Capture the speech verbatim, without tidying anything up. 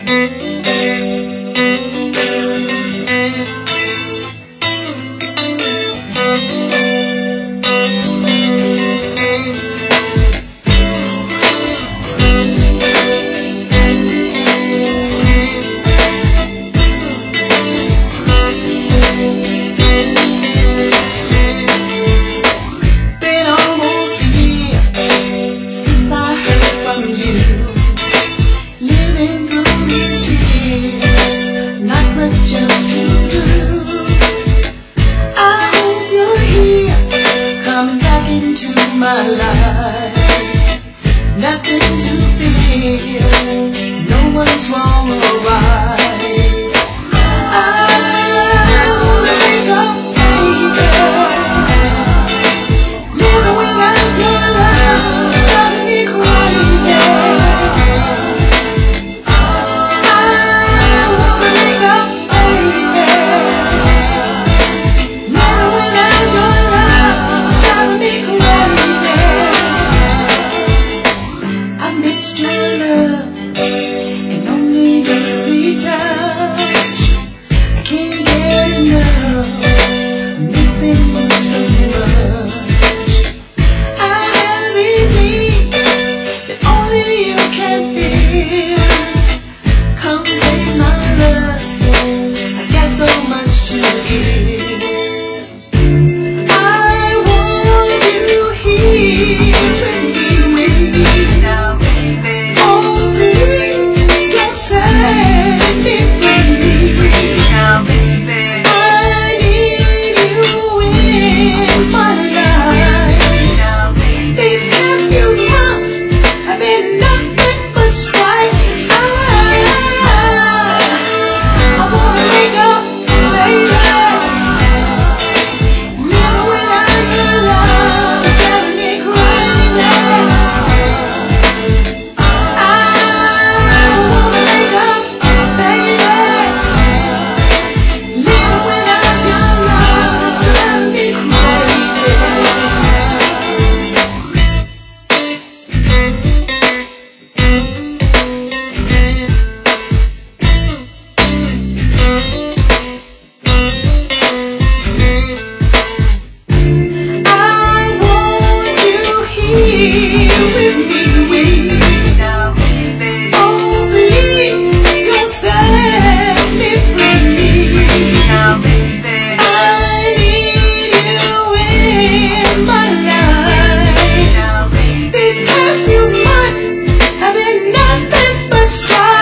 My life, nothing to fear, no one's wrong or right. I wake up, baby, living without your love, it's driving me crazy. I wake up, baby, living without your love, it's driving me crazy. Your love and only your sweet touch, I can't get enough, I'm missing you so much. I have these needs that only you can feel. Come take my love, I got so much to give. I want you here with me. Stop.